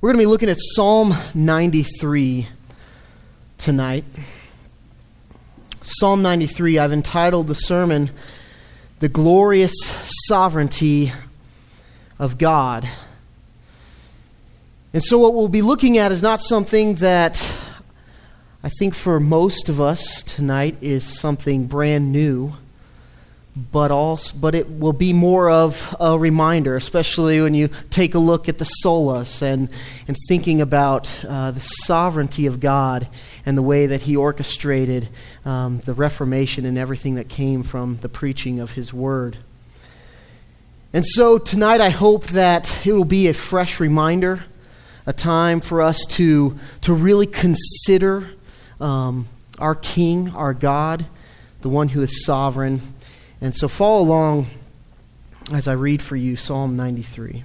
We're going to be looking at Psalm 93 tonight. Psalm 93, I've entitled the sermon, The Glorious Sovereignty of God. And so what we'll be looking at is not something that I think for most of us tonight is something brand new, but it will be more of a reminder, especially when you take a look at the solas and thinking about the sovereignty of God and the way that He orchestrated the Reformation and everything that came from the preaching of His Word. And so tonight I hope that it will be a fresh reminder, a time for us to really consider our King, our God, the one who is sovereign. And so follow along as I read for you Psalm 93.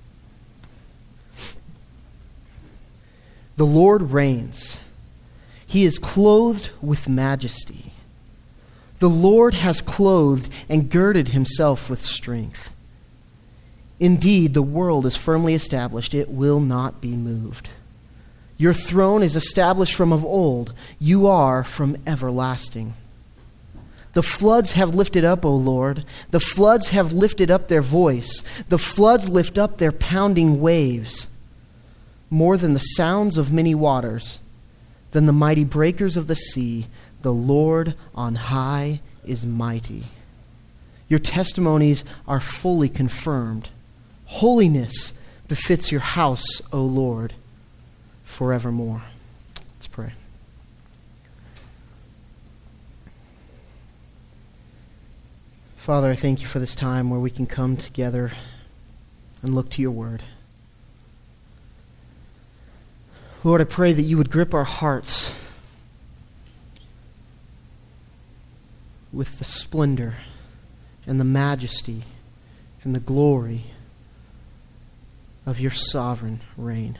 The Lord reigns. He is clothed with majesty. The Lord has clothed and girded Himself with strength. Indeed, the world is firmly established. It will not be moved. Your throne is established from of old. You are from everlasting. The floods have lifted up, O Lord. The floods have lifted up their voice. The floods lift up their pounding waves. More than the sounds of many waters, than the mighty breakers of the sea, the Lord on high is mighty. Your testimonies are fully confirmed. Holiness befits your house, O Lord, forevermore. Let's pray. Father, I thank You for this time where we can come together and look to Your Word. Lord, I pray that You would grip our hearts with the splendor and the majesty and the glory of Your sovereign reign.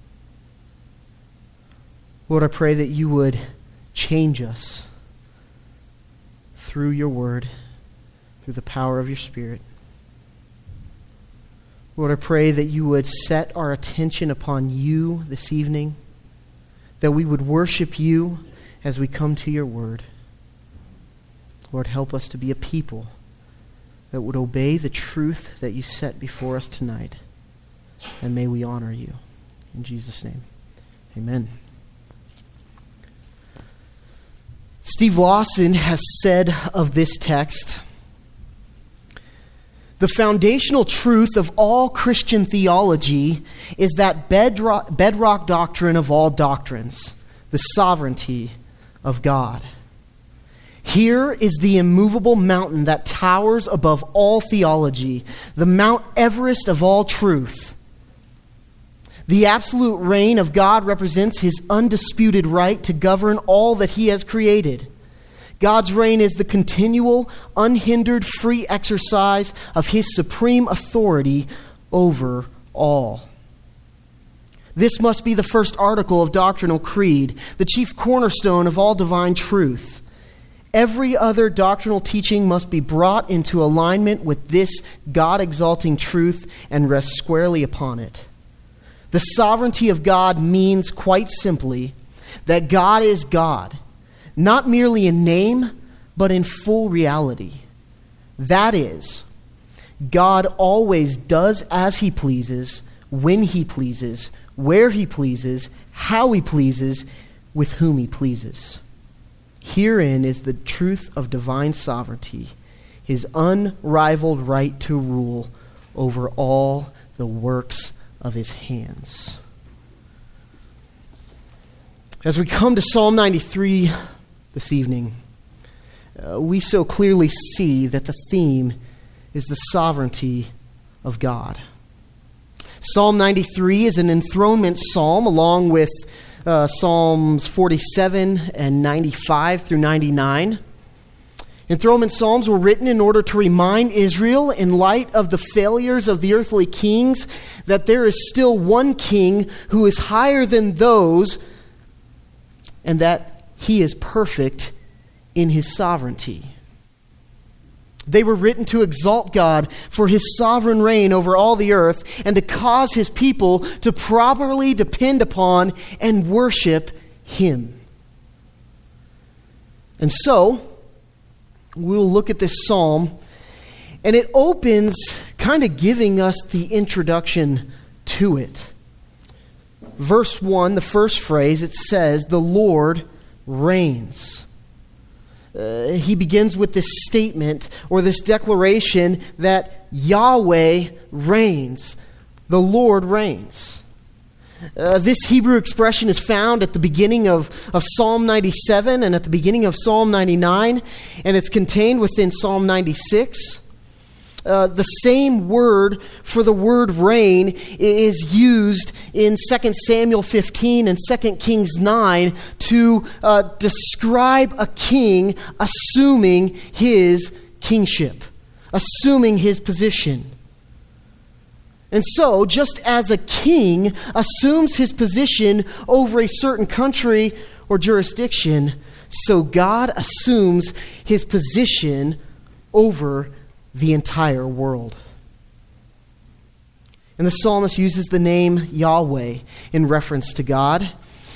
Lord, I pray that You would change us through Your Word, through the power of Your Spirit. Lord, I pray that You would set our attention upon You this evening, that we would worship You as we come to Your Word. Lord, help us to be a people that would obey the truth that You set before us tonight, and may we honor You. In Jesus' name, amen. Steve Lawson has said of this text, the foundational truth of all Christian theology is that bedrock doctrine of all doctrines, the sovereignty of God. Here is the immovable mountain that towers above all theology, the Mount Everest of all truth. The absolute reign of God represents His undisputed right to govern all that He has created. God's reign is the continual, unhindered, free exercise of His supreme authority over all. This must be the first article of doctrinal creed, the chief cornerstone of all divine truth. Every other doctrinal teaching must be brought into alignment with this God-exalting truth and rest squarely upon it. The sovereignty of God means, quite simply, that God is God, not merely in name, but in full reality. That is, God always does as He pleases, when He pleases, where He pleases, how He pleases, with whom He pleases. Herein is the truth of divine sovereignty, His unrivaled right to rule over all the works of His hands. As we come to Psalm 93 this evening, we so clearly see that the theme is the sovereignty of God. Psalm 93 is an enthronement psalm along with Psalms 47 and 95 through 99. Enthronement psalms were written in order to remind Israel, in light of the failures of the earthly kings, that there is still one king who is higher than those, and that He is perfect in His sovereignty. They were written to exalt God for his sovereign reign over all the earth and to cause his people to properly depend upon and worship him. And so, we'll look at this psalm, and it opens kind of giving us the introduction to it. Verse 1, the first phrase, it says, "The Lord reigns." He begins with this statement or this declaration that Yahweh reigns. The Lord reigns. This Hebrew expression is found at the beginning of Psalm 97 and at the beginning of Psalm 99, and it's contained within Psalm 96. The same word for the word reign is used in 2 Samuel 15 and 2 Kings 9 to describe a king assuming his kingship, assuming his position. And so, just as a king assumes his position over a certain country or jurisdiction, so God assumes his position over the entire world. And the psalmist uses the name Yahweh in reference to God.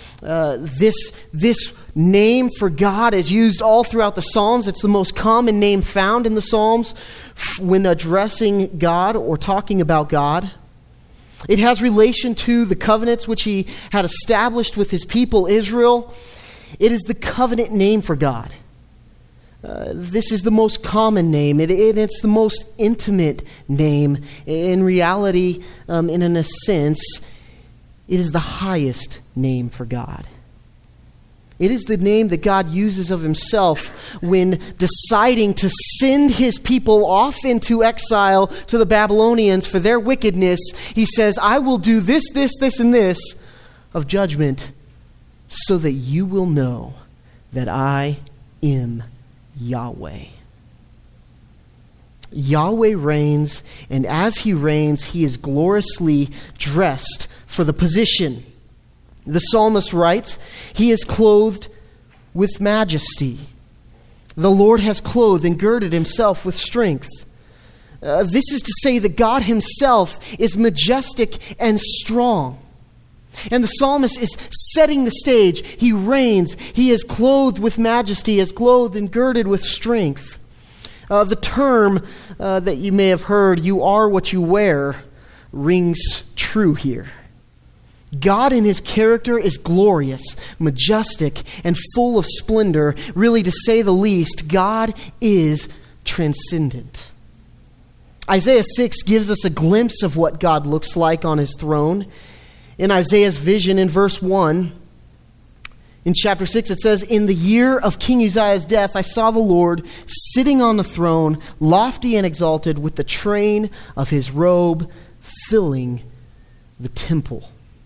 This name for God is used all throughout the Psalms. It's the most common name found in the Psalms when addressing God or talking about God. It has relation to the covenants which he had established with his people Israel. It is the covenant name for God. This is the most common name. It's the most intimate name. In reality, in a sense, it is the highest name for God. It is the name that God uses of himself when deciding to send his people off into exile to the Babylonians for their wickedness. He says, "I will do this, this, this, and this of judgment so that you will know that I am Yahweh." Yahweh reigns, and as he reigns, he is gloriously dressed for the position. The psalmist writes, "He is clothed with majesty. The Lord has clothed and girded himself with strength." This is to say that God himself is majestic and strong. And the psalmist is setting the stage. He reigns. He is clothed with majesty, is clothed and girded with strength. The term that you may have heard, "you are what you wear," rings true here. God in his character is glorious, majestic, and full of splendor. Really, to say the least, God is transcendent. Isaiah 6 gives us a glimpse of what God looks like on his throne. In Isaiah's vision in verse 1, in chapter 6, it says, "In the year of King Uzziah's death, I saw the Lord sitting on the throne, lofty and exalted, with the train of his robe filling the temple."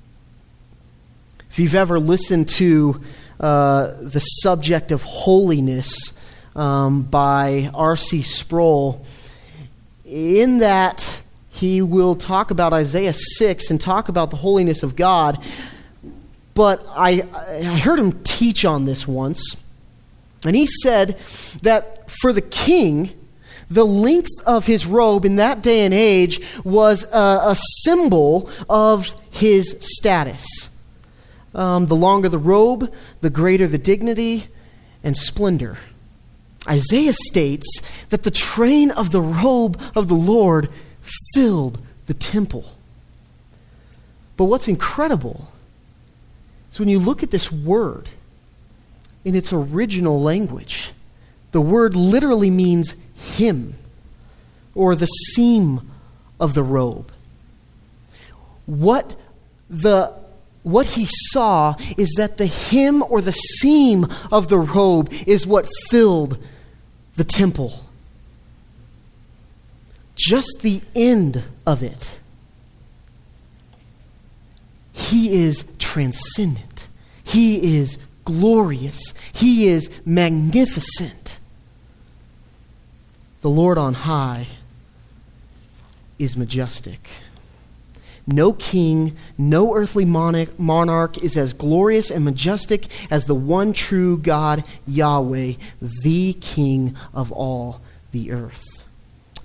If you've ever listened to the subject of holiness by R.C. Sproul, in that he will talk about Isaiah 6 and talk about the holiness of God. But I heard him teach on this once, and he said that for the king, the length of his robe in that day and age was a symbol of his status. The longer the robe, the greater the dignity and splendor. Isaiah states that the train of the robe of the Lord filled the temple. But what's incredible is when you look at this word in its original language, the word literally means hem, or the seam of the robe. What he saw is that the hem or the seam of the robe is what filled the temple. Just the end of it. He is transcendent. He is glorious. He is magnificent. The Lord on high is majestic. No king, no earthly monarch is as glorious and majestic as the one true God, Yahweh, the King of all the earth.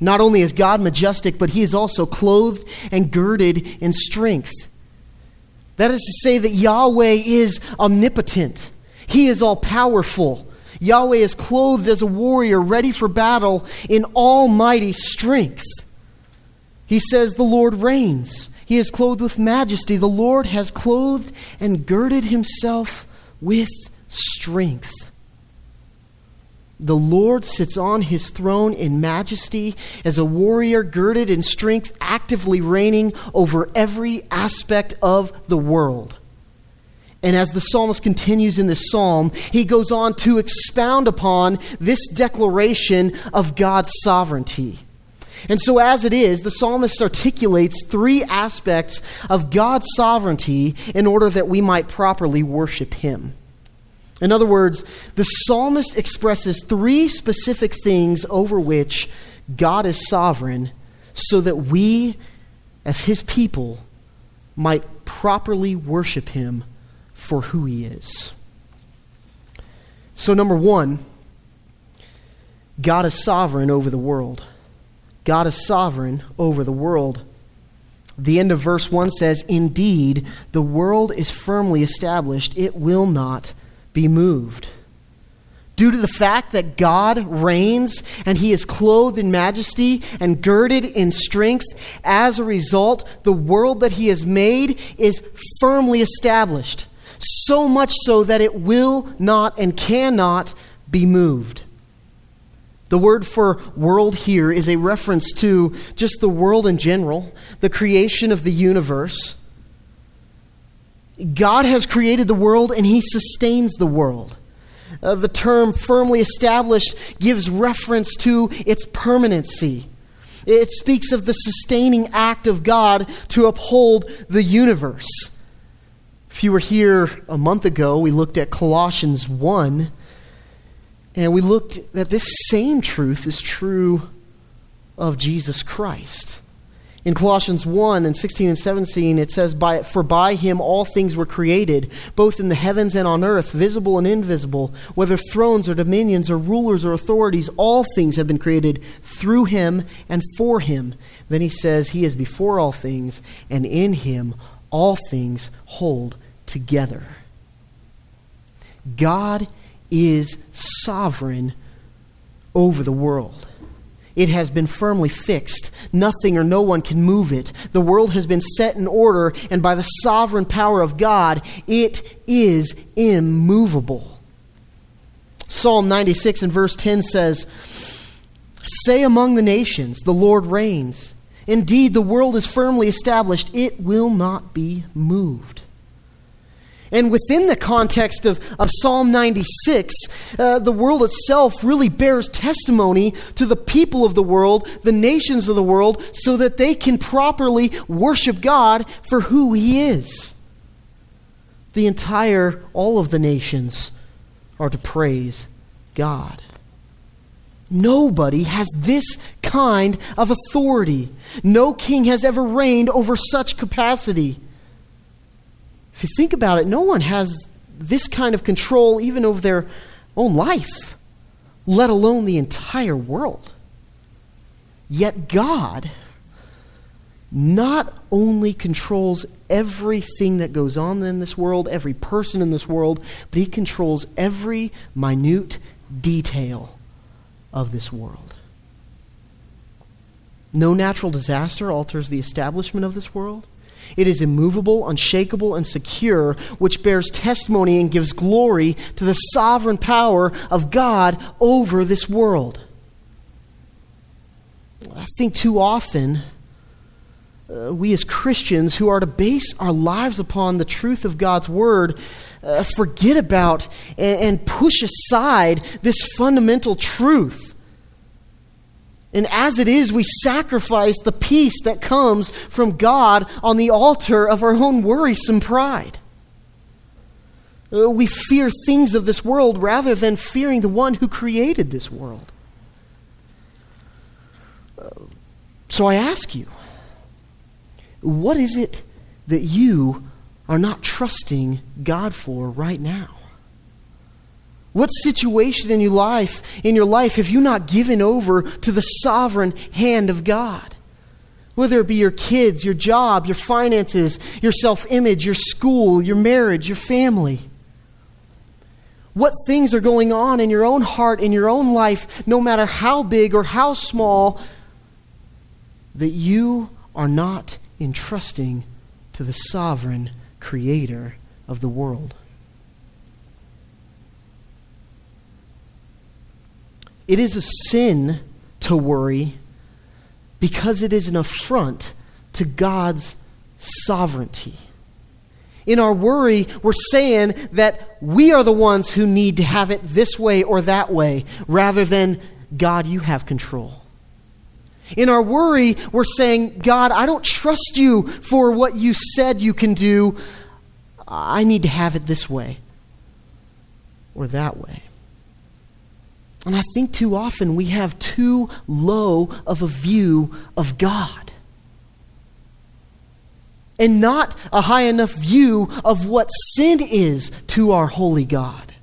Not only is God majestic, but he is also clothed and girded in strength. That is to say that Yahweh is omnipotent. He is all-powerful. Yahweh is clothed as a warrior ready for battle in almighty strength. He says the Lord reigns. He is clothed with majesty. The Lord has clothed and girded himself with strength. The Lord sits on his throne in majesty as a warrior girded in strength, actively reigning over every aspect of the world. And as the psalmist continues in this psalm, he goes on to expound upon this declaration of God's sovereignty. And so as it is, the psalmist articulates three aspects of God's sovereignty in order that we might properly worship him. In other words, the psalmist expresses three specific things over which God is sovereign so that we, as his people, might properly worship him for who he is. So number one, God is sovereign over the world. God is sovereign over the world. The end of verse 1 says, "Indeed, the world is firmly established. It will not be moved." Due to the fact that God reigns and he is clothed in majesty and girded in strength, as a result, the world that he has made is firmly established. So much so that it will not and cannot be moved. The word for world here is a reference to just the world in general, the creation of the universe. God has created the world and he sustains the world. The term firmly established gives reference to its permanency. It speaks of the sustaining act of God to uphold the universe. If you were here a month ago, we looked at Colossians 1, and we looked that this same truth is true of Jesus Christ. In Colossians 1 and 16 and 17, it says, "For by him all things were created, both in the heavens and on earth, visible and invisible, whether thrones or dominions or rulers or authorities, all things have been created through him and for him." Then he says, "He is before all things, and in him all things hold together." God is sovereign over the world. It has been firmly fixed. Nothing or no one can move it. The world has been set in order, and by the sovereign power of God, it is immovable. Psalm 96 and verse 10 says, "Say among the nations, the Lord reigns. Indeed, the world is firmly established. It will not be moved." And within the context of Psalm 96, the world itself really bears testimony to the people of the world, the nations of the world, so that they can properly worship God for who he is. All of the nations are to praise God. Nobody has this kind of authority. No king has ever reigned over such capacity. If you think about it, no one has this kind of control even over their own life, let alone the entire world. Yet God not only controls everything that goes on in this world, every person in this world, but he controls every minute detail of this world. No natural disaster alters the establishment of this world. It is immovable, unshakable, and secure, which bears testimony and gives glory to the sovereign power of God over this world. I think too often we as Christians who are to base our lives upon the truth of God's Word forget about and push aside this fundamental truth. And as it is, we sacrifice the peace that comes from God on the altar of our own worrisome pride. We fear things of this world rather than fearing the one who created this world. So I ask you, what is it that you are not trusting God for right now? What situation in your life have you not given over to the sovereign hand of God? Whether it be your kids, your job, your finances, your self-image, your school, your marriage, your family. What things are going on in your own heart, in your own life, no matter how big or how small, that you are not entrusting to the sovereign creator of the world? It is a sin to worry because it is an affront to God's sovereignty. In our worry, we're saying that we are the ones who need to have it this way or that way, rather than, God, you have control. In our worry, we're saying, God, I don't trust you for what you said you can do. I need to have it this way or that way. And I think too often we have too low of a view of God, and not a high enough view of what sin is to our holy God.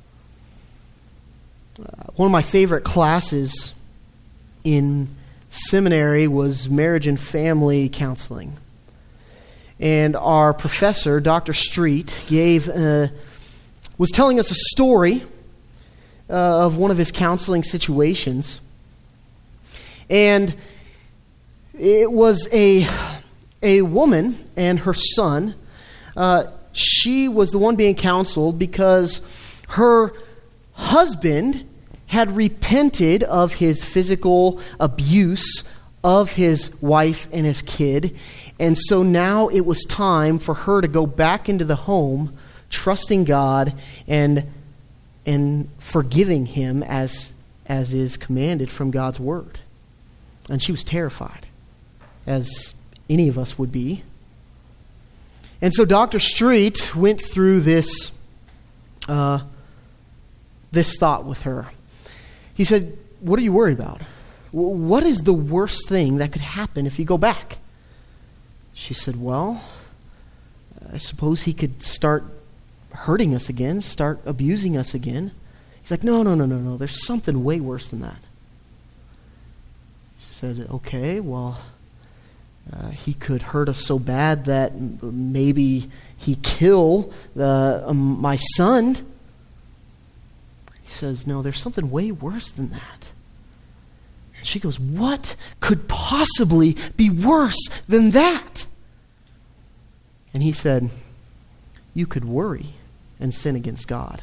One of my favorite classes in seminary was marriage and family counseling. And our professor, Dr. Street, was telling us a story of one of his counseling situations. And it was a woman and her son. She was the one being counseled because her husband had repented of his physical abuse of his wife and his kid. And so now it was time for her to go back into the home, trusting God and forgiving him as is commanded from God's word. And she was terrified, as any of us would be. And so Dr. Street went through this thought with her. He said, what are you worried about? What is the worst thing that could happen if you go back? She said, well, I suppose he could start hurting us again, start abusing us again. He's like, no. There's something way worse than that. She said, okay, well, he could hurt us so bad that maybe he kill my son. He says, no, there's something way worse than that. And she goes, what could possibly be worse than that? And he said, you could worry and sin against God.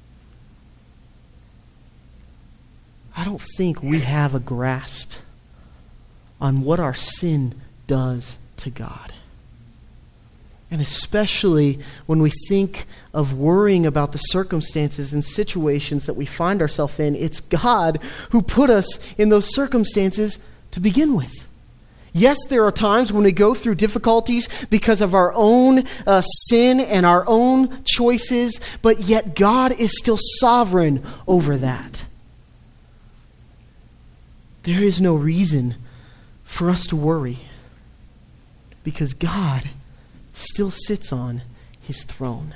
I don't think we have a grasp on what our sin does to God. And especially when we think of worrying about the circumstances and situations that we find ourselves in, it's God who put us in those circumstances to begin with. Yes, there are times when we go through difficulties because of our own sin and our own choices, but yet God is still sovereign over that. There is no reason for us to worry because God still sits on his throne.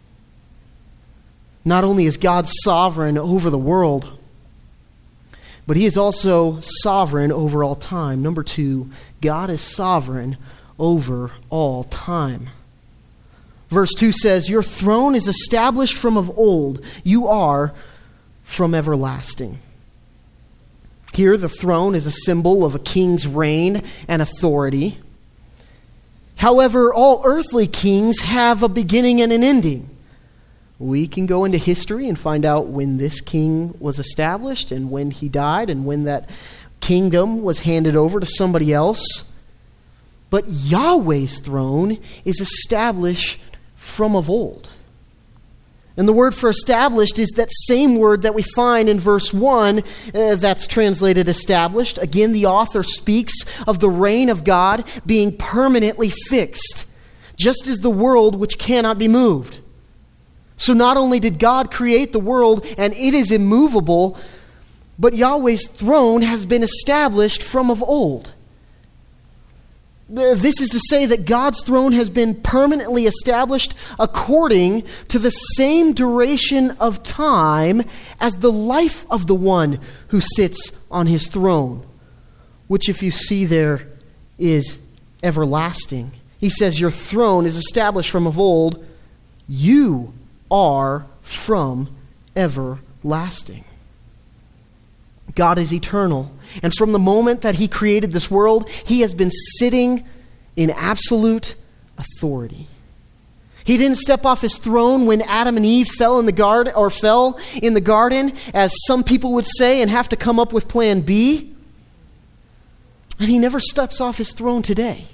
Not only is God sovereign over the world, but he is also sovereign over all time. Number 2, God is sovereign over all time. Verse 2 says, your throne is established from of old. You are from everlasting. Here, the throne is a symbol of a king's reign and authority. However, all earthly kings have a beginning and an ending. We can go into history and find out when this king was established and when he died and when that kingdom was handed over to somebody else. But Yahweh's throne is established from of old. And the word for established is that same word that we find in verse 1 that's translated established. Again, the author speaks of the reign of God being permanently fixed, just as the world which cannot be moved. So not only did God create the world and it is immovable, but Yahweh's throne has been established from of old. This is to say that God's throne has been permanently established according to the same duration of time as the life of the one who sits on his throne, which, if you see there, is everlasting. He says, your throne is established from of old. You are from everlasting. God is eternal. And from the moment that he created this world, he has been sitting in absolute authority. He didn't step off his throne when Adam and Eve fell in the garden, as some people would say, and have to come up with plan B. And he never steps off his throne today.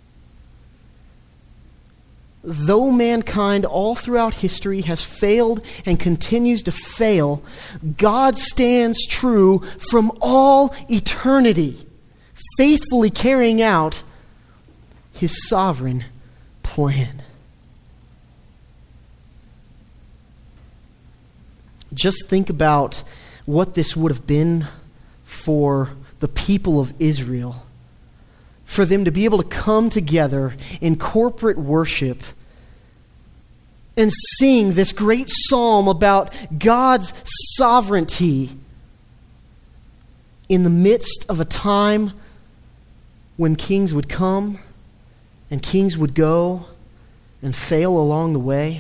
Though mankind all throughout history has failed and continues to fail, God stands true from all eternity, faithfully carrying out his sovereign plan. Just think about what this would have been for the people of Israel, for them to be able to come together in corporate worship and sing this great psalm about God's sovereignty in the midst of a time when kings would come and kings would go and fail along the way.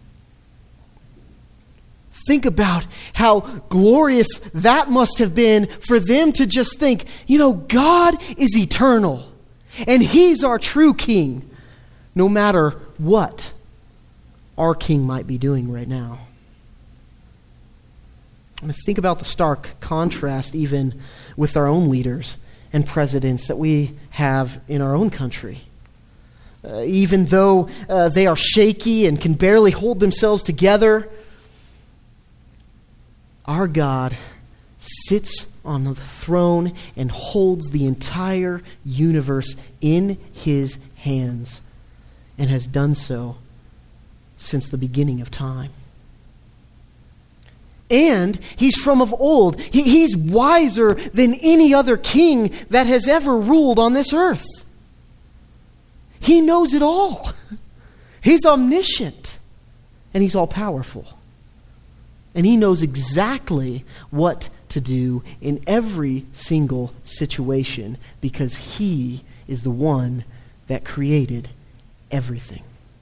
Think about how glorious that must have been for them to just think, God is eternal. And he's our true king, no matter what our king might be doing right now. And think about the stark contrast even with our own leaders and presidents that we have in our own country. Even though they are shaky and can barely hold themselves together, our God sits on the throne and holds the entire universe in his hands, and has done so since the beginning of time. And he's from of old. He's wiser than any other king that has ever ruled on this earth. He knows it all. He's omniscient, and he's all-powerful. And he knows exactly what to do in every single situation, because he is the one that created everything.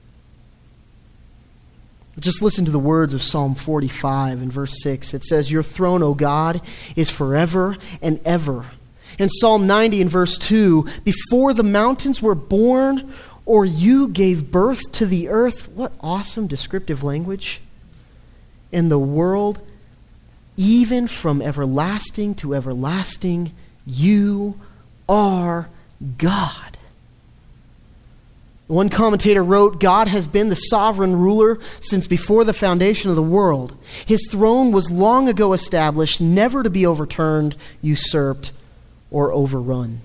Just listen to the words of Psalm 45 and verse 6. It says, your throne, O God, is forever and ever. In Psalm 90 and verse 2, before the mountains were born, or you gave birth to the earth. What awesome descriptive language. In the world, even from everlasting to everlasting, you are God. One commentator wrote, God has been the sovereign ruler since before the foundation of the world. His throne was long ago established, never to be overturned, usurped, or overrun.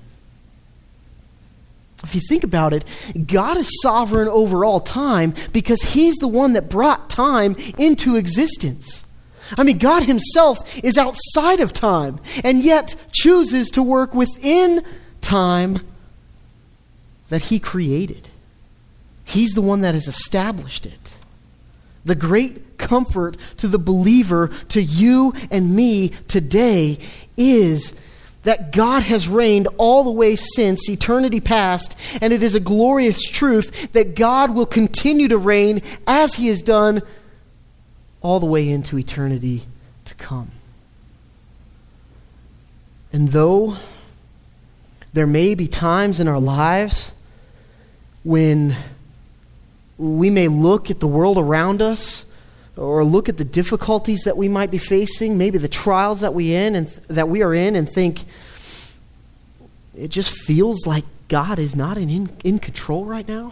If you think about it, God is sovereign over all time because he's the one that brought time into existence. I mean, God himself is outside of time and yet chooses to work within time that he created. He's the one that has established it. The great comfort to the believer, to you and me today, is that God has reigned all the way since eternity past, and it is a glorious truth that God will continue to reign as he has done all the way into eternity to come. And though there may be times in our lives when we may look at the world around us or look at the difficulties that we might be facing, maybe the trials that we are in, and think it just feels like God is not in control right now.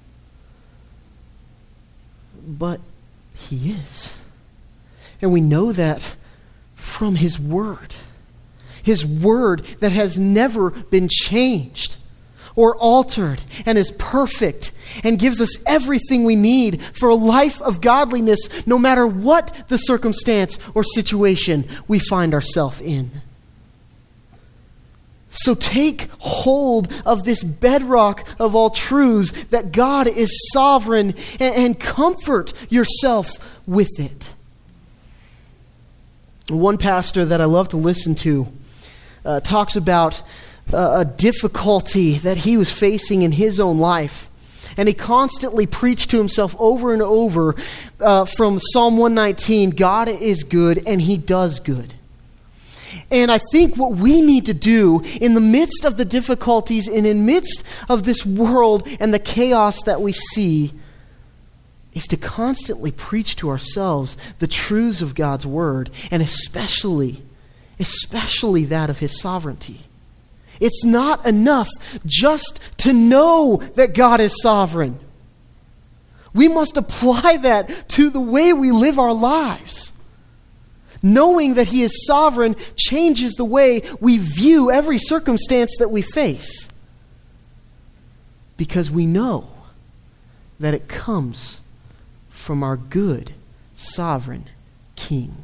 But he is. And we know that from his word. His word that has never been changed or altered and is perfect and gives us everything we need for a life of godliness, no matter what the circumstance or situation we find ourselves in. So take hold of this bedrock of all truths, that God is sovereign, and comfort yourself with it. One pastor that I love to listen to talks about a difficulty that he was facing in his own life. And he constantly preached to himself over and over from Psalm 119, God is good and he does good. And I think what we need to do in the midst of the difficulties and in the midst of this world and the chaos that we see is to constantly preach to ourselves the truths of God's word, and especially that of his sovereignty. It's not enough just to know that God is sovereign. We must apply that to the way we live our lives. Knowing that he is sovereign changes the way we view every circumstance that we face. Because we know that it comes from our good, sovereign King.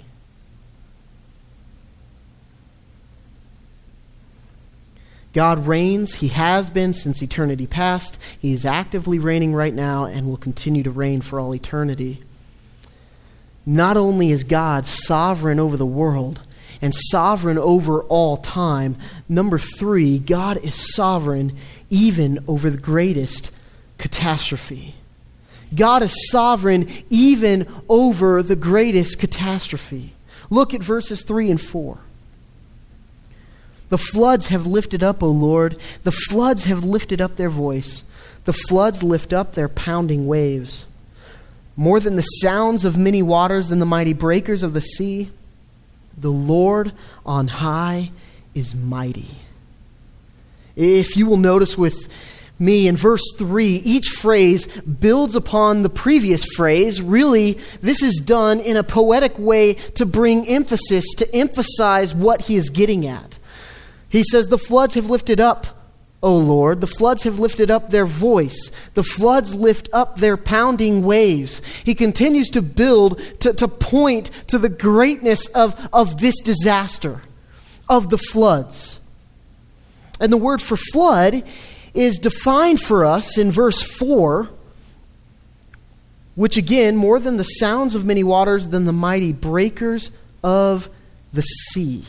God reigns. He has been since eternity past. He is actively reigning right now and will continue to reign for all eternity. Not only is God sovereign over the world and sovereign over all time, number 3, God is sovereign even over the greatest catastrophe. God is sovereign even over the greatest catastrophe. Look at verses 3 and 4. The floods have lifted up, O Lord. The floods have lifted up their voice. The floods lift up their pounding waves. More than the sounds of many waters, than the mighty breakers of the sea. The Lord on high is mighty. If you will notice with me in verse 3, each phrase builds upon the previous phrase. Really, this is done in a poetic way to bring emphasis, to emphasize what he is getting at. He says, the floods have lifted up, O Lord. The floods have lifted up their voice. The floods lift up their pounding waves. He continues to build, to point to the greatness of this disaster, of the floods. And the word for flood is defined for us in verse 4, which again, more than the sounds of many waters, than the mighty breakers of the sea.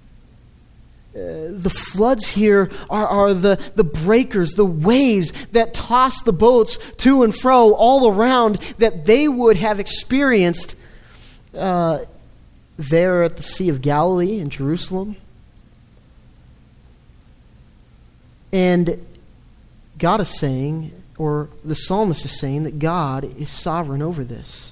The floods here are the breakers, the waves that toss the boats to and fro all around that they would have experienced there at the Sea of Galilee in Jerusalem. And God is saying, or the psalmist is saying, that God is sovereign over this.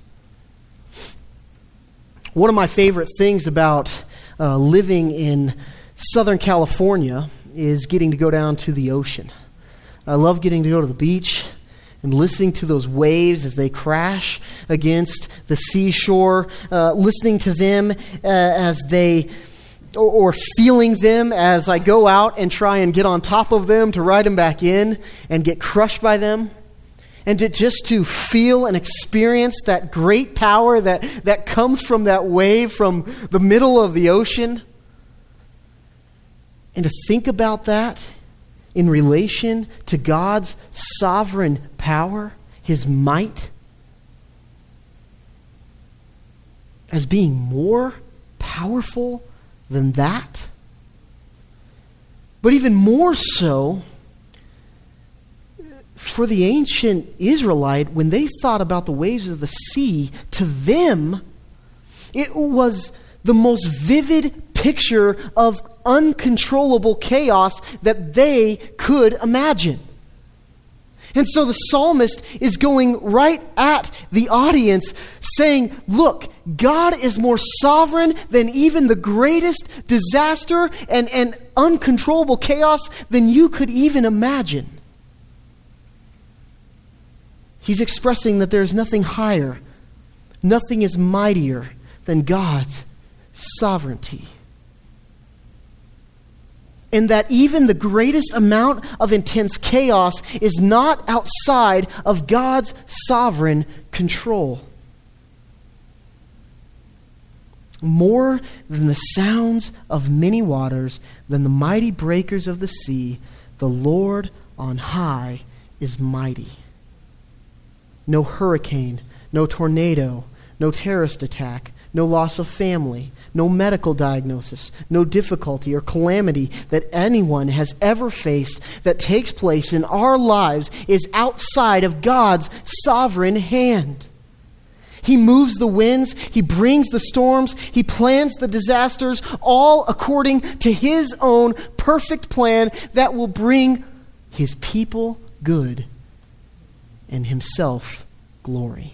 One of my favorite things about living in Southern California is getting to go down to the ocean. I love getting to go to the beach and listening to those waves as they crash against the seashore, listening to them as they, or feeling them as I go out and try and get on top of them to ride them back in and get crushed by them. And to feel and experience that great power that comes from that wave from the middle of the ocean. And to think about that in relation to God's sovereign power, his might, as being more powerful than that. But even more so, for the ancient Israelite, when they thought about the waves of the sea, to them, it was the most vivid picture of uncontrollable chaos that they could imagine. And so the psalmist is going right at the audience saying, look, God is more sovereign than even the greatest disaster and uncontrollable chaos than you could even imagine. He's expressing that there is nothing higher, nothing is mightier than God's sovereignty. And that even the greatest amount of intense chaos is not outside of God's sovereign control. more than the sounds of many waters, than the mighty breakers of the sea. The Lord on high is mighty. No hurricane, no tornado, no terrorist attack, no loss of family, no medical diagnosis, no difficulty or calamity that anyone has ever faced that takes place in our lives is outside of God's sovereign hand. He moves the winds, He brings the storms, He plans the disasters, all according to His own perfect plan that will bring His people good and Himself glory.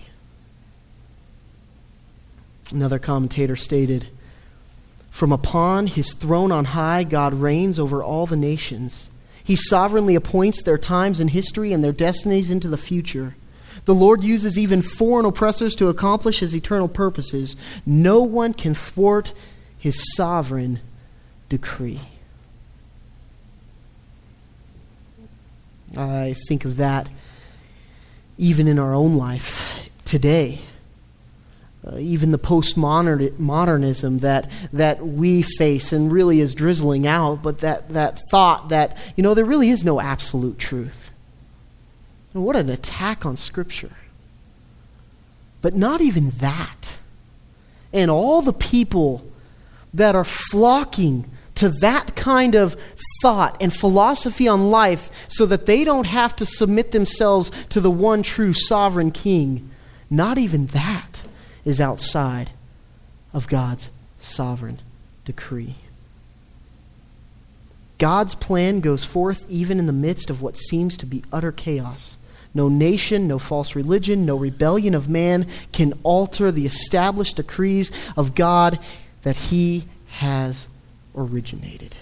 Another commentator stated, "From upon His throne on high, God reigns over all the nations. He sovereignly appoints their times in history and their destinies into the future. The Lord uses even foreign oppressors to accomplish His eternal purposes. No one can thwart His sovereign decree." I think of that even in our own life today. Even the postmodernism that we face and really is drizzling out, but that thought that, there really is no absolute truth. And what an attack on Scripture. But not even that. And all the people that are flocking to that kind of thought and philosophy on life so that they don't have to submit themselves to the one true sovereign King, not even that is outside of God's sovereign decree. God's plan goes forth even in the midst of what seems to be utter chaos. No nation, no false religion, no rebellion of man can alter the established decrees of God that He has originated.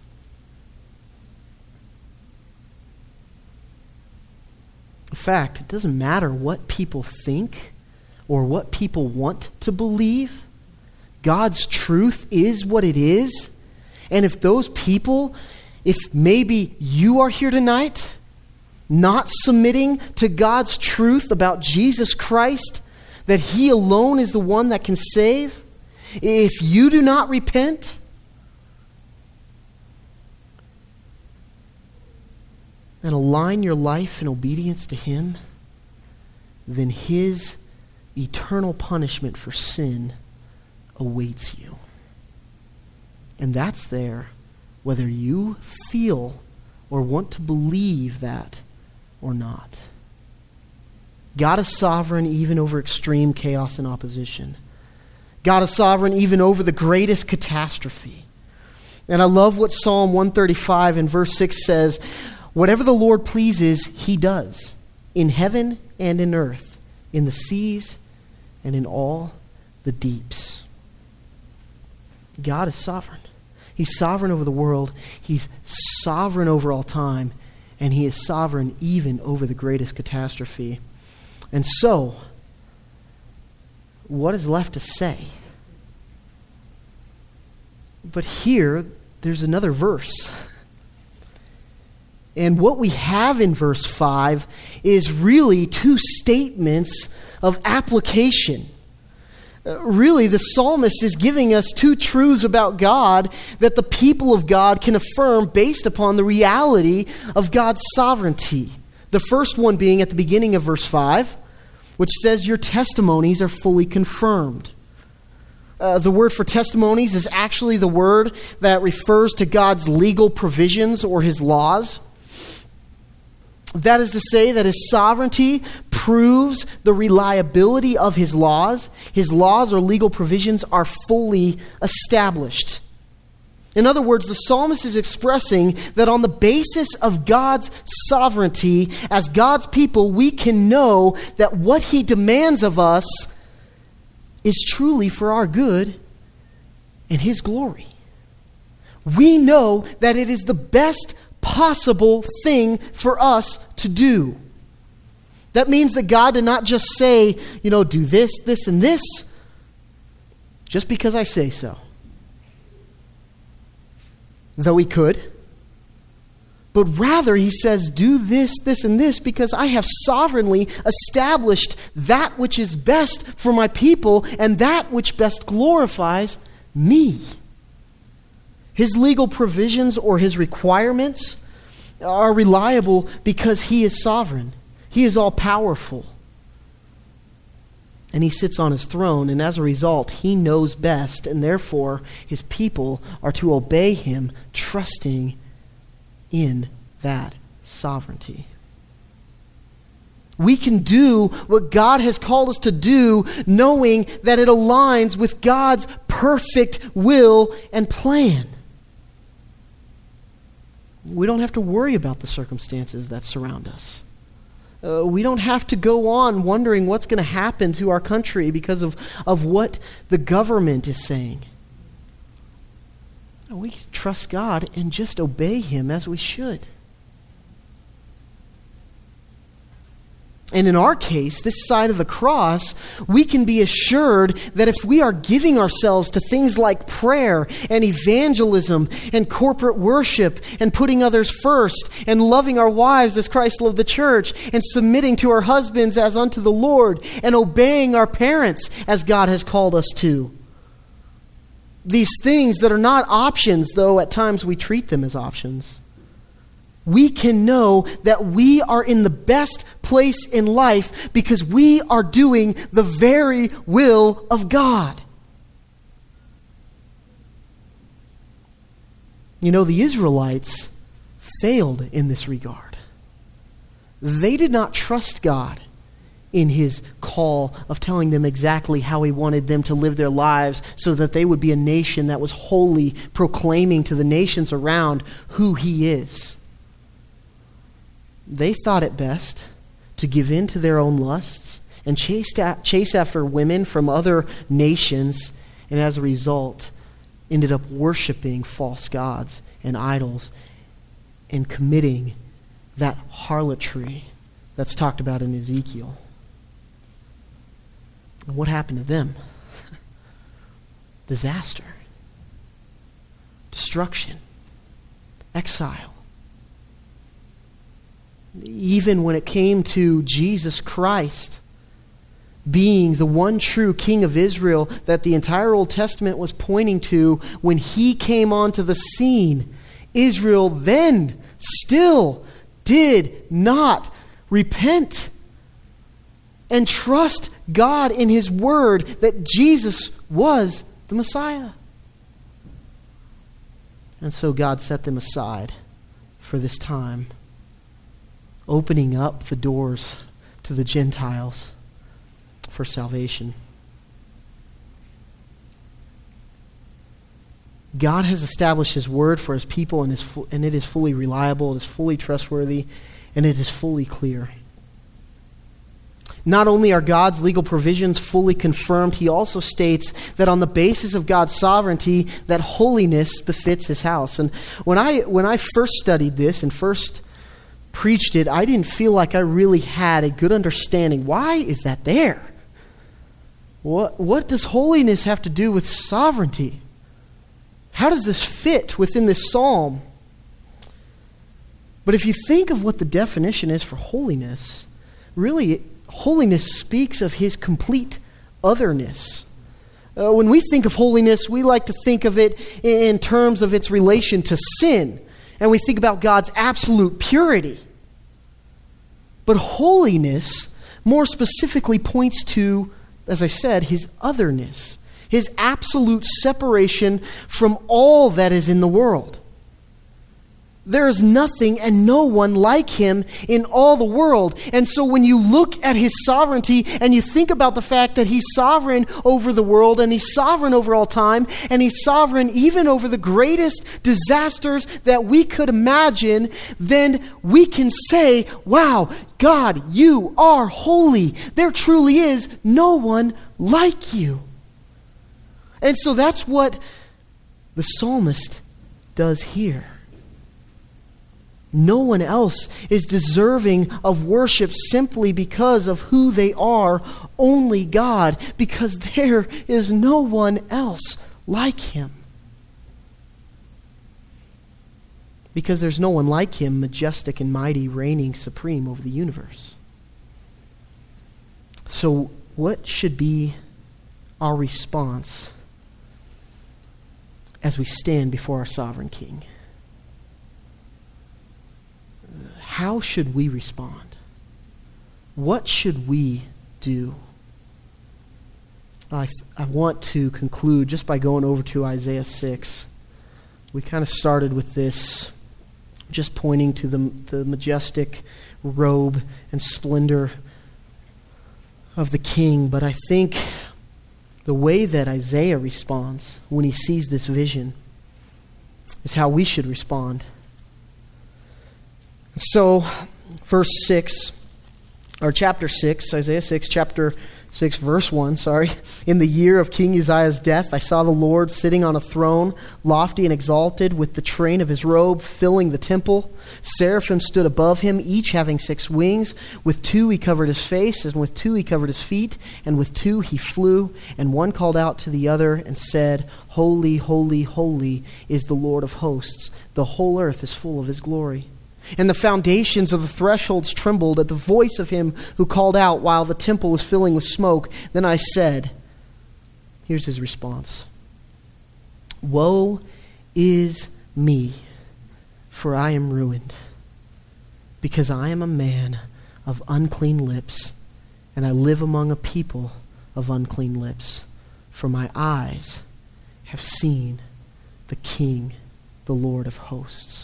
In fact, it doesn't matter what people think or what people want to believe. God's truth is what it is. And if those people, if maybe you are here tonight not submitting to God's truth about Jesus Christ, that He alone is the one that can save, if you do not repent, and align your life in obedience to Him, then His eternal punishment for sin awaits you. And that's there whether you feel or want to believe that or not. God is sovereign even over extreme chaos and opposition. God is sovereign even over the greatest catastrophe. And I love what Psalm 135 and verse 6 says, "Whatever the Lord pleases, He does, in heaven and in earth, in the seas and in all the deeps." God is sovereign. He's sovereign over the world. He's sovereign over all time. And He is sovereign even over the greatest catastrophe. And so, what is left to say? But here, there's another verse. And what we have in verse 5 is really two statements of application. Really, the psalmist is giving us two truths about God that the people of God can affirm based upon the reality of God's sovereignty. The first one being at the beginning of verse 5, which says, "Your testimonies are fully confirmed." The word for testimonies is actually the word that refers to God's legal provisions or His laws. That is to say that His sovereignty proves the reliability of His laws. His laws or legal provisions are fully established. In other words, the psalmist is expressing that on the basis of God's sovereignty, as God's people, we can know that what He demands of us is truly for our good and His glory. We know that it is the best possible thing for us to do. That means that God did not just say, do this, this, and this, just because I say so. Though He could. But rather, he says, do this, this, and this, because I have sovereignly established that which is best for my people and that which best glorifies me. His legal provisions or his requirements are reliable because he is sovereign. He is all-powerful. And he sits on his throne, and as a result, he knows best, and therefore his people are to obey him, trusting in that sovereignty. We can do what God has called us to do, knowing that it aligns with God's perfect will and plan. We don't have to worry about the circumstances that surround us. We don't have to go on wondering what's going to happen to our country because of what the government is saying. We can trust God and just obey him as we should. And in our case, this side of the cross, we can be assured that if we are giving ourselves to things like prayer and evangelism and corporate worship and putting others first and loving our wives as Christ loved the church and submitting to our husbands as unto the Lord and obeying our parents as God has called us to, these things that are not options, though at times we treat them as options, we can know that we are in the best place in life because we are doing the very will of God. You know, the Israelites failed in this regard. They did not trust God in his call of telling them exactly how he wanted them to live their lives so that they would be a nation that was holy, proclaiming to the nations around who he is. They thought it best to give in to their own lusts and chase after women from other nations, and as a result, ended up worshiping false gods and idols and committing that harlotry that's talked about in Ezekiel. And what happened to them? Disaster, destruction, exile. Even when it came to Jesus Christ being the one true King of Israel that the entire Old Testament was pointing to, when he came onto the scene, Israel then still did not repent and trust God in his word that Jesus was the Messiah. And so God set them aside for this time, opening up the doors to the Gentiles for salvation. God has established his word for his people, and it is fully reliable, it is fully trustworthy, and it is fully clear. Not only are God's legal provisions fully confirmed, he also states that on the basis of God's sovereignty, that holiness befits his house. And when I first studied this and first preached it, I didn't feel like I really had a good understanding. Why is that there? What does holiness have to do with sovereignty? How does this fit within this psalm? But if you think of what the definition is for holiness, really, holiness speaks of his complete otherness. When we think of holiness, we like to think of it in terms of its relation to sin. And we think about God's absolute purity. But holiness more specifically points to, as I said, his otherness, his absolute separation from all that is in the world. There is nothing and no one like him in all the world. And so when you look at his sovereignty and you think about the fact that he's sovereign over the world and he's sovereign over all time and he's sovereign even over the greatest disasters that we could imagine, then we can say, wow, God, you are holy. There truly is no one like you. And so that's what the psalmist does here. No one else is deserving of worship simply because of who they are, only God, because there is no one else like him. because there's no one like him, majestic and mighty, reigning supreme over the universe. So what should be our response as we stand before our sovereign King? How should we respond? What should we do? I want to conclude just by going over to Isaiah 6. We kind of started with this, just pointing to the majestic robe and splendor of the king. But I think the way that Isaiah responds when he sees this vision is how we should respond. So, verse 6, or chapter 6, Isaiah 6, chapter 6, verse 1, In the year of King Uzziah's death, I saw the Lord sitting on a throne, lofty and exalted, with the train of his robe filling the temple. Seraphim stood above him, each having 6 wings. With 2 he covered his face, and with 2 he covered his feet, and with 2 he flew. And one called out to the other and said, Holy, holy, holy is the Lord of hosts. The whole earth is full of his glory. And the foundations of the thresholds trembled at the voice of him who called out while the temple was filling with smoke. Then I said, here's his response. Woe is me, for I am ruined, because I am a man of unclean lips, and I live among a people of unclean lips. For my eyes have seen the King, the Lord of hosts.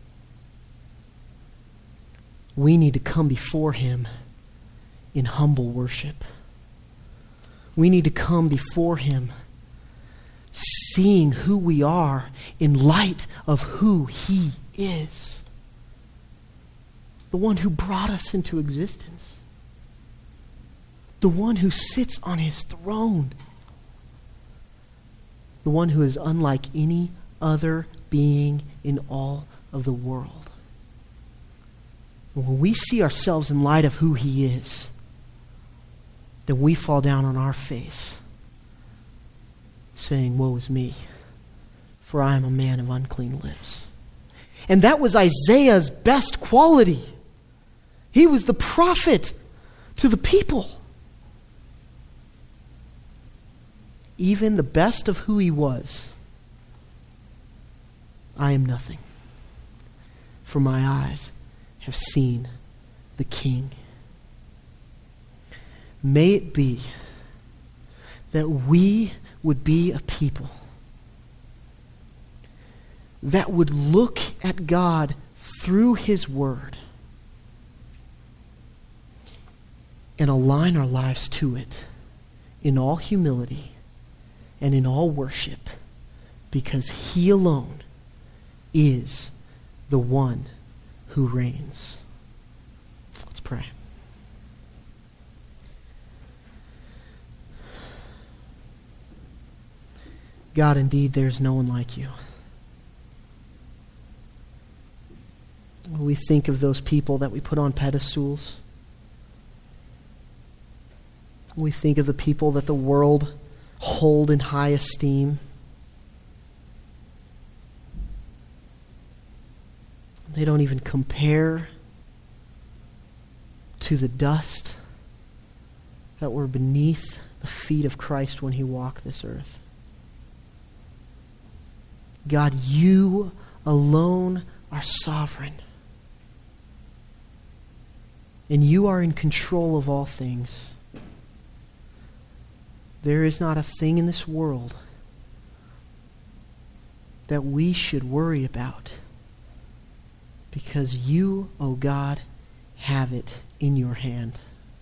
We need to come before him in humble worship. We need to come before him seeing who we are in light of who he is. The one who brought us into existence. The one who sits on his throne. The one who is unlike any other being in all of the world. When we see ourselves in light of who he is, then we fall down on our face, saying, woe is me, for I am a man of unclean lips. And that was Isaiah's best quality. He was the prophet to the people. Even the best of who he was, I am nothing, for my eyes have seen the King. May it be that we would be a people that would look at God through his word and align our lives to it in all humility and in all worship, because he alone is the one who reigns. Let's pray. God, indeed, there's no one like you. We think of those people that we put on pedestals. We think of the people that the world hold in high esteem. They don't even compare to the dust that were beneath the feet of Christ when he walked this earth. God, you alone are sovereign. And you are in control of all things. There is not a thing in this world that we should worry about, because you, O God, have it in your hand.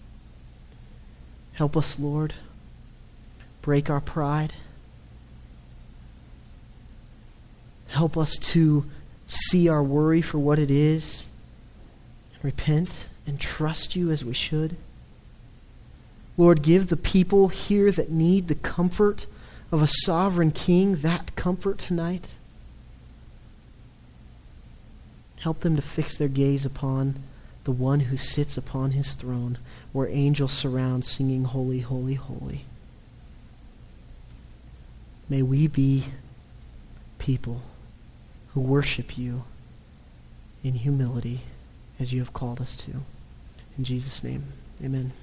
Help us, Lord. Break our pride. Help us to see our worry for what it is, repent and trust you as we should. Lord, give the people here that need the comfort of a sovereign king that comfort tonight. Help them to fix their gaze upon the one who sits upon his throne, where angels surround, singing, Holy, holy, holy. May we be people who worship you in humility as you have called us to. In Jesus' name, amen.